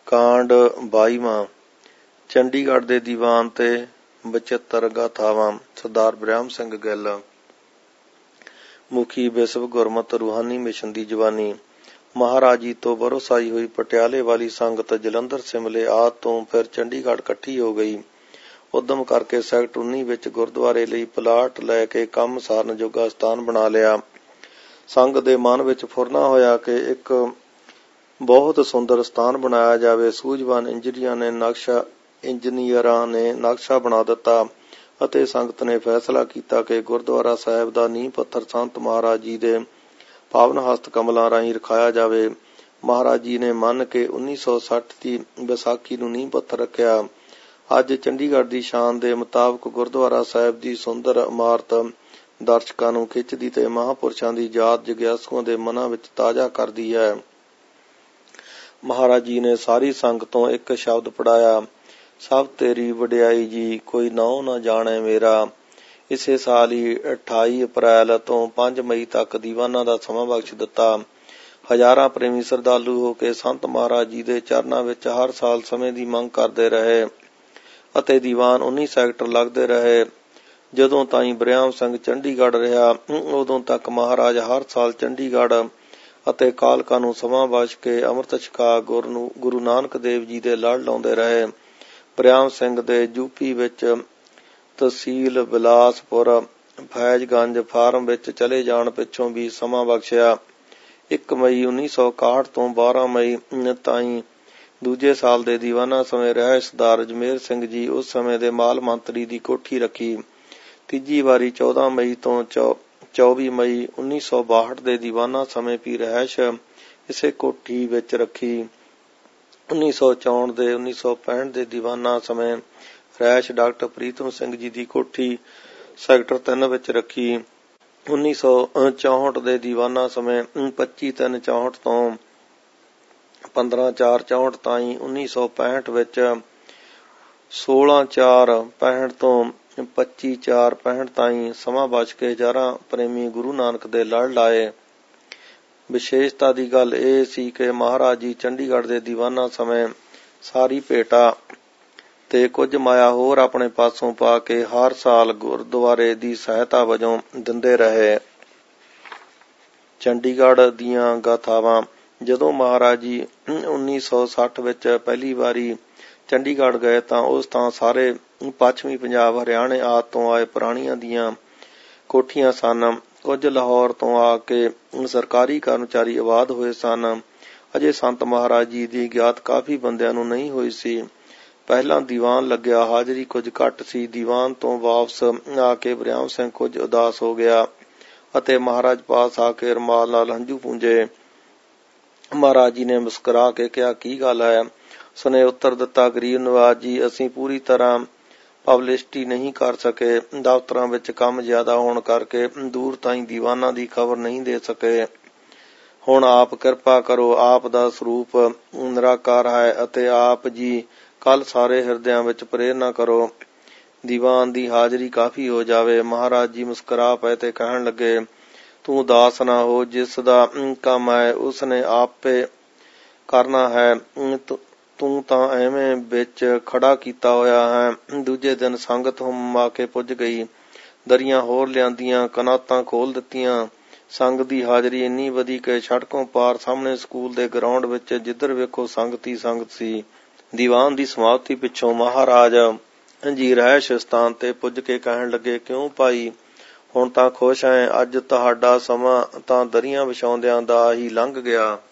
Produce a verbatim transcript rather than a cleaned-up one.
ਕਾਂਡ ਬਾਈਵਾਂ। ਚੰਡੀਗੜ੍ਹ ਦੇ ਦੀਵਾਨ ਤੇ ਬਚਿੱਤਰ ਗਾਥਾਵਾਂ। ਸਰਦਾਰ ਬਰਿਆਮ ਸਿੰਘ ਗਿੱਲ, ਮੁਖੀ ਵਿਸ਼ਵ ਗੁਰਮਤਿ ਰੂਹਾਨੀ ਮਿਸ਼ਨ ਦੀ ਜਵਾਨੀ। ਮਹਾਰਾਜੀ ਤੋਂ ਬਰੋਸਾਈ ਹੋਈ ਪਟਿਆਲੇ ਵਾਲੀ ਸੰਗਤ ਜਲੰਧਰ, ਸਿਮਲੇ ਆਦਿ ਤੋਂ ਫਿਰ ਚੰਡੀਗੜ੍ਹ ਇਕੱਠੀ ਹੋ ਗਈ। ਉਦਮ ਕਰਕੇ ਸੈਕਟਰ ਉੱਨੀ ਵਿੱਚ ਗੁਰਦੁਆਰੇ ਲਈ ਪਲਾਟ ਲੈ ਕੇ ਕੰਮ ਸਾਰਨ ਜੋਗਾ ਸਥਾਨ ਬਣਾ ਲਿਆ। ਸੰਘ ਦੇ ਮਨ ਵਿੱਚ ਫੁਰਨਾ ਹੋਇਆ ਕਿ ਇੱਕ ਬਹੁਤ ਸੁੰਦਰ ਸਥਾਨ ਬਣਾਇਆ ਜਾਵੇ। ਸੂਝਵਾਨ ਇੰਜੀਨੀਅਰਾਂ ਨੇ ਨਕਸ਼ਾ ਇੰਜੀਨੀਅਰਾਂ ਨੇ ਨਕਸ਼ਾ ਬਣਾ ਦਿੱਤਾ ਅਤੇ ਸੰਗਤ ਨੇ ਫੈਸਲਾ ਕੀਤਾ ਕਿ ਗੁਰਦੁਆਰਾ ਸਾਹਿਬ ਦਾ ਨੀਂਹ ਪੱਥਰ ਸੰਤ ਮਹਾਰਾਜ ਜੀ ਦੇ ਪਾਵਨ ਹਸਤ ਕਮਲਾਂ ਰਾਹੀਂ ਰਖਾਇਆ ਜਾਵੇ। ਮਹਾਰਾਜ ਜੀ ਨੇ ਮੰਨ ਕੇ ਉੱਨੀ ਸੌ ਸੱਠ ਦੀ ਵਿਸਾਖੀ ਨੂੰ ਨੀਂਹ ਪੱਥਰ ਰੱਖਿਆ। ਅੱਜ ਚੰਡੀਗੜ੍ਹ ਦੀ ਸ਼ਾਨ ਦੇ ਮੁਤਾਬਕ ਗੁਰਦੁਆਰਾ ਸਾਹਿਬ ਦੀ ਸੁੰਦਰ ਇਮਾਰਤ ਦਰਸ਼ਕਾਂ ਨੂੰ ਖਿੱਚਦੀ ਤੇ ਮਹਾਂਪੁਰਸ਼ਾਂ ਦੀ ਯਾਦ ਜਗਿਆਸੂਆਂ ਦੇ ਮਨਾਂ ਵਿੱਚ ਤਾਜ਼ਾ ਕਰਦੀ ਹੈ। ਮਹਾਰਾਜ ਜੀ ਨੇ ਸਾਰੀ ਸੰਗਤ ਤੋਂ ਇੱਕ ਸ਼ਬਦ ਪੜ੍ਹਾਇਆ, ਸਭ ਤੇਰੀ ਵਡਿਆਈ ਜੀ, ਕੋਈ ਨਾਉ ਨਾ ਜਾਣੇ ਮੇਰਾ। ਇਸੇ ਸਾਲ ਹੀ ਅਠਾਈ ਅਪ੍ਰੈਲ ਤੋਂ ਪੰਜ ਮਈ ਤੱਕ ਦੀਵਾਨਾਂ ਦਾ ਸਮਾਂ ਬਖਸ਼ ਦਿੱਤਾ। ਹਜ਼ਾਰਾਂ ਪ੍ਰੇਮੀ ਸ਼ਰਧਾਲੂ ਹੋ ਕੇ ਸੰਤ ਮਹਾਰਾਜ ਜੀ ਦੇ ਚਰਨਾਂ ਵਿੱਚ ਹਰ ਸਾਲ ਸਮੇਂ ਦੀ ਮੰਗ ਕਰਦੇ ਰਹੇ ਅਤੇ ਦੀਵਾਨ ਉੱਨੀ ਸੈਕਟਰ ਲੱਗਦੇ ਰਹੇ। ਜਦੋਂ ਤਾਈਂ ਬਰਿਆਮ ਸਿੰਘ ਚੰਡੀਗੜ੍ਹ ਰਿਹਾ, ਉਦੋਂ ਤੱਕ ਮਹਾਰਾਜ ਹਰ ਸਾਲ ਚੰਡੀਗੜ੍ਹ ਅਤੇ ਕਾਲਕਾ ਨੂੰ ਸਮਾਂ ਬਖਸ਼ ਕੇ ਅੰਮ੍ਰਿਤ ਛਕਾ ਗੁਰੂ ਗੁਰੂ ਨਾਨਕ ਦੇਵ ਜੀ ਦੇ ਲੜ ਲਾਉਂਦੇ ਰਹੇ। ਬਰਿਆਮ ਸਿੰਘ ਦੇ ਯੂਪੀ ਵਿੱਚ ਤਹਿਸੀਲ ਬਿਲਾਸਪੁਰ ਫੈਜ਼ਗੰਜ ਫਾਰਮ ਵਿੱਚ ਚਲੇ ਜਾਣ ਪਿੱਛੋਂ ਵੀ ਸਮਾਂ ਬਖਸ਼ਿਆ। ਇੱਕ ਮਈ ਉੱਨੀ ਸੌ ਇਕਾਹਠ ਤੋਂ ਬਾਰਾਂ ਮਈ ਤਾਈਂ ਦੂਜੇ ਸਾਲ ਦੇ ਦੀਵਾਨਾਂ ਸਮੇਂ ਰਿਹਾਇਸ਼ ਸਰਦਾਰ ਅਜਮੇਰ ਸਿੰਘ ਜੀ ਉਸ ਸਮੇਂ ਦੇ ਮਾਲ ਮੰਤਰੀ ਦੀ ਕੋਠੀ ਰੱਖੀ। ਤੀਜੀ ਵਾਰੀ ਚੌਦਾਂ ਮਈ ਤੋਂ ਚੌਵੀ ਮਈ ਉੱਨੀ ਸੌ ਬਾਹਠ ਦੇ ਦੀਵਾਨਾਂ ਸਮੇਂ ਵੀ ਰਿਹਾਇਸ਼ ਇਸੇ ਕੋਠੀ ਵਿੱਚ ਰੱਖੀ। ਉੱਨੀ ਸੌ ਚੌਂਹਠ ਦੇ ਉੱਨੀ ਸੌ ਪੈਂਹਠ ਦੇ ਦੀਵਾਨਾਂ ਸਮੇਂ ਰਿਹਾਇਸ਼ ਡਾਕਟਰ ਪ੍ਰੀਤਮ ਸਿੰਘ ਜੀ ਦੀ ਕੋਠੀ ਸੈਕਟਰ ਤਿੰਨ ਵਿੱਚ ਰੱਖੀ। ਉੱਨੀ ਸੌ ਚੌਂਹਠ ਦੇ ਦੀਵਾਨਾਂ ਸਮੇਂ ਪੱਚੀ ਤਿੰਨ ਚੌਂਹਠ ਤੋਂ ਪੰਦਰਾਂ ਚਾਰ ਚੌਂਹਠ ਤਾਈਂ ਉੱਨੀ ਸੌ ਪੈਂਹਠ ਵਿੱਚ ਸੋਲਾਂ ਚਾਰ ਪੈਂਹਠ ਤੋਂ ਪੱਚੀ ਚਾਰ ਪੈਂਹਠ ਤਾਈਂ ਸਮਾਂ ਬਚ ਕੇ ਹਜ਼ਾਰਾਂ ਪ੍ਰੇਮੀ ਗੁਰੂ ਨਾਨਕ ਦੇ ਲੜ ਲਾਏ। ਵਿਸ਼ੇਸ਼ਤਾ ਦੀ ਗੱਲ ਇਹ ਸੀ ਕਿ ਮਹਾਰਾਜ ਜੀ ਚੰਡੀਗੜ੍ਹ ਦੇ ਦੀਵਾਨਾਂ ਸਮੇਂ ਸਾਰੀ ਭੇਟਾ ਤੇ ਕੁਝ ਮਾਇਆ ਹੋਰ ਆਪਣੇ ਪਾਸੋਂ ਪਾ ਕੇ ਹਰ ਸਾਲ ਗੁਰਦੁਆਰੇ ਦੀ ਸਹਾਇਤਾ ਵਜੋਂ ਦਿੰਦੇ ਰਹੇ। ਚੰਡੀਗੜ੍ਹ ਦੀਆਂ ਗਾਥਾਵਾਂ। ਜਦੋਂ ਮਹਾਰਾਜ ਜੀ ਉੱਨੀ ਸੌ ਸੱਠ ਵਿੱਚ ਪਹਿਲੀ ਵਾਰੀ ਚੰਡੀਗੜ੍ਹ ਗਏ ਤਾਂ ਉਸ ਥਾਂ ਸਾਰੇ ਪੱਛਮੀ ਪੰਜਾਬ, ਹਰਿਆਣੇ ਆਦਿ ਤੋਂ ਆਏ ਪ੍ਰਾਣੀਆਂ ਦੀਆਂ ਕੋਠੀਆਂ ਸਨ। ਕੁਝ ਲਾਹੌਰ ਤੋਂ ਆ ਕੇ ਸਰਕਾਰੀ ਕਰਮਚਾਰੀ ਆਬਾਦ ਹੋਏ ਸਨ। ਅਜੇ ਸੰਤ ਮਹਾਰਾਜ ਜੀ ਦੀ ਗਿਆਤ ਕਾਫੀ ਬੰਦਿਆਂ ਨੂੰ ਨਹੀਂ ਹੋਈ ਸੀ। ਪਹਿਲਾਂ ਦੀਵਾਨ ਲੱਗਿਆ, ਹਾਜ਼ਰੀ ਕੁਝ ਘੱਟ ਸੀ। ਦੀਵਾਨ ਤੋਂ ਵਾਪਸ ਆ ਕੇ ਬਰਿਆਮ ਸਿੰਘ ਕੁਝ ਉਦਾਸ ਹੋ ਗਿਆ ਅਤੇ ਮਹਾਰਾਜ ਪਾਸ ਆ ਕੇ ਰੁਮਾਲ ਨਾਲ ਹੰਝੂ ਪੂੰਝੇ। ਮਹਾਰਾਜ ਜੀ ਨੇ ਮੁਸਕਰਾ ਕੇ ਕਿਹਾ, ਕੀ ਗੱਲ ਹੈ? ਉਸਨੇ ਉੱਤਰ ਦਿੱਤਾ, ਗਰੀਬ ਨਵਾਜ਼ ਜੀ, ਅਸੀਂ ਪੂਰੀ ਤਰ੍ਹਾਂ ਪਬਲਿਸਿਟੀ ਨਹੀਂ ਕਰ ਸਕੇ। ਦਫ਼ਤਰਾਂ ਵਿੱਚ ਕੰਮ ਜ਼ਿਆਦਾ ਹੋਣ ਕਰਕੇ ਦੂਰ ਤਾਈਂ ਦੀਵਾਨਾਂ ਦੀ ਖਬਰ ਨਹੀਂ ਦੇ ਸਕੇ। ਹੁਣ ਆਪ ਕਿਰਪਾ ਕਰੋ। ਆਪ ਦਾ ਸਰੂਪ ਨਿਰਾਕਾਰ ਹੈ ਅਤੇ ਆਪ ਜੀ ਕੱਲ੍ਹ ਸਾਰੇ ਹਿਰਦਿਆਂ ਵਿੱਚ ਪ੍ਰੇਰਨਾ ਕਰੋ। ਦੀਵਾਨ ਦੀ ਹਾਜ਼ਰੀ ਕਾਫੀ ਹੋ ਜਾਵੇ। ਮਹਾਰਾਜ ਜੀ ਮੁਸਕਰਾ ਪਏ ਤੇ ਕਹਿਣ ਲੱਗੇ, ਤੂੰ ਉਦਾਸ ਨਾ ਹੋ। ਜਿਸ ਦਾ ਕੰਮ ਹੈ ਉਸਨੇ ਆਪੇ ਕਰਨਾ ਹੈ। ਤੂੰ ਤਾਂ ਐਵੇਂ ਵਿੱਚ ਖੜਾ ਕੀਤਾ ਹੋਇਆ ਹੈ। ਦੂਜੇ ਦਿਨ ਸੰਗਤ ਹੁਮ ਆ ਕੇ ਪੁੱਜ ਗਈ। ਦਰੀਆਂ ਹੋਰ ਲਿਆਂਦੀਆਂ, ਕਨਾਤਾਂ ਖੋਲ ਦਿੱਤੀਆਂ। ਸੰਗ ਦੀ ਹਾਜ਼ਰੀ ਇੰਨੀ ਵਧੀ ਕਿ ਸੜਕੋਂ ਪਾਰ ਸਾਹਮਣੇ ਸਕੂਲ ਦੇ ਗਰਾਊਂਡ ਵਿੱਚ ਜਿੱਧਰ ਵੇਖੋ ਸੰਗਤ ਹੀ ਸੰਗਤ ਸੀ। ਦੀਵਾਨ ਦੀ ਸਮਾਪਤੀ ਪਿੱਛੋਂ ਮਹਾਰਾਜ ਜੀ ਰਿਹਾਇਸ਼ ਸਥਾਨ ਤੇ ਪੁੱਜ ਕੇ ਕਹਿਣ ਲੱਗੇ, ਕਿਉਂ ਭਾਈ, ਹੁਣ ਤਾਂ ਖੁਸ਼ ਹੈ? ਅੱਜ ਤੁਹਾਡਾ ਸਮਾਂ ਤਾਂ ਦਰੀਆਂ ਵਿਛਾਉਂਦਿਆਂ ਦਾ ਹੀ ਲੰਘ ਗਿਆ।